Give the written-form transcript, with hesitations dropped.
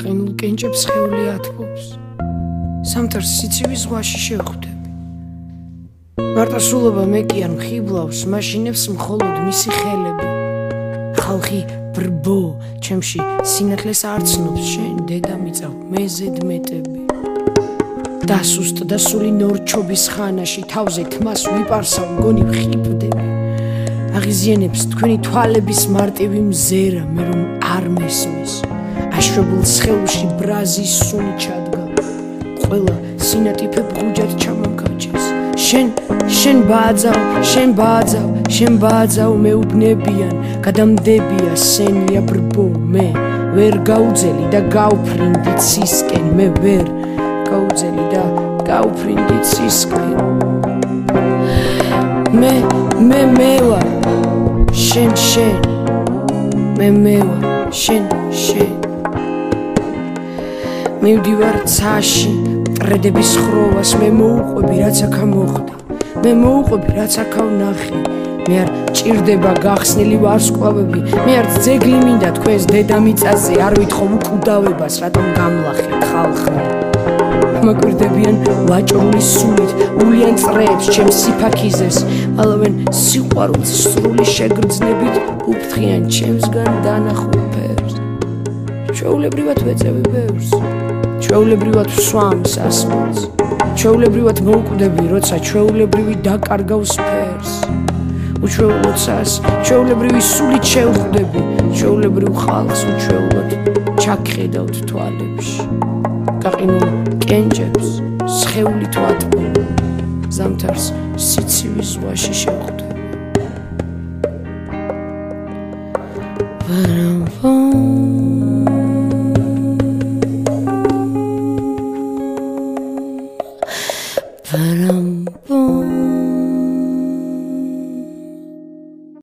გაყინულ კენჭებს ხეული ათბობს. Სამთარს სიცივის ზღვაში შევხვდები. მარტოსულობა მე კი არ მხიბლავს, მაშინებს მხოლოდ მისი ხელები. ხალხი ბრბო, ჩემში სინათლეს არცნობს, შენ დედამიწა მე ზედმეტები. დასუსტ და სული ნორჩობის ხანაში თავზე თმას ვიპარსავ, მგონი ვხიფდები. აღიზიანებს თქვენი თვალების მარტივი მზერა, მე რომ არ მესმის. აშვებულ სხეულში ბრაზის სუნი ჩადგა. ყველა სინათიფე ბღუჯად ჩამამკაჩეს. შენ ბაძავ მეუბნებიან, გადამდებია სენია ბრბო, მე ვერ გაუძელი და გავფრინდი ცისკენ, მე ვერ გაუძელი და გავფრინდი ცისკენ. მე ვარ შენ მე ვარ შენ მივდივარ ცაში ტრედების ხროვას, მე მოუყვები რაც აქა მოხდა, მე მოუყვები რაც აქა ვნახე. მე არ ჭირდება გახსნილი ვარსკვლავები, მე არ ძეგლი მინდა თქვენს დედამიწაზე, არ ვითხოვ უკვდავებას, რატომ გამლახეთ ხალხი. მაკვირდებიან ვაჭრული სულით, ულიან წრეებს ჩემს სიფაქიზეს, მალავენ სიყვარულს სრული შეგრძნებით, უფრთხიან ჩემსგან დანახულ ფერს. ჩვეულებრივად ვეწევი ბევრს, ჩვეულებრივად ვსვამ სასმელს, ჩვეულებრივად მოვკვდები, როცა ჩვეულებრივი დაკარგავს ფერს. უჩვეულოცას ჩვეულებრივი სულით შევხვდები, ჩვეულებრივ ხალხს უჩვეულოდ ჩაგხედავთ თვალებში. გაყინულ კენჭებს სხეულით ვატბობ, ზამთარს სიცივის ზღვაში შევხვდები. Ba-dum-bum.